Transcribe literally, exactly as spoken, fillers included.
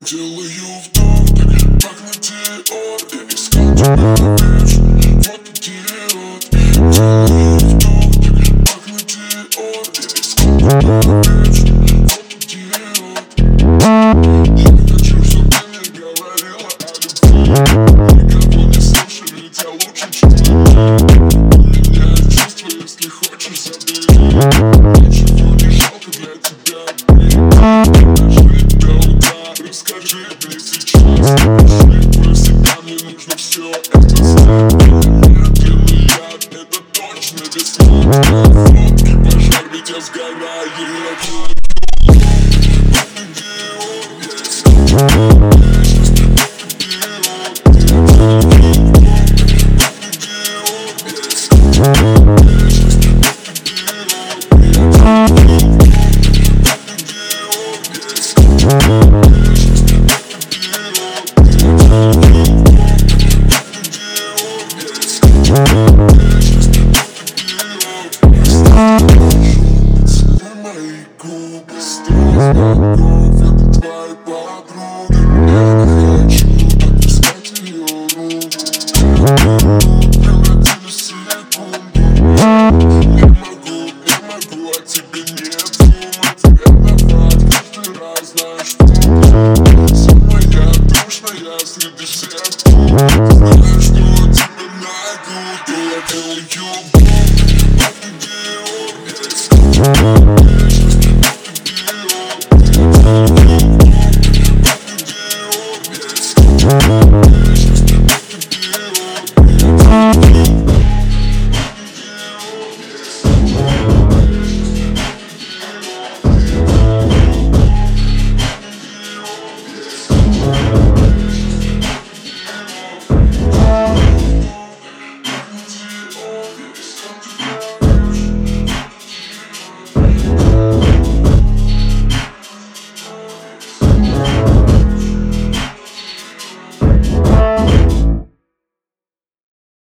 Делаю вдох, так на диор. Я искал тебя вечно, вот идиот. Делаю вдох, так на диор. Я искал тебя вечно, вот идиот. Я не хочу, чтоб ты мне говорила о любви. Никого не слушай, ведь я лучше, чем ты. У меня чувства, если хочешь, забери. Ничего не жалко для тебя. Расскажи мне сейчас, скажи про себя, мне нужно все это знать. Медленный яд, это точно весна. Фотки, пожар, ведь я сгораю. Я делаю, вот идиот, я искал тебя.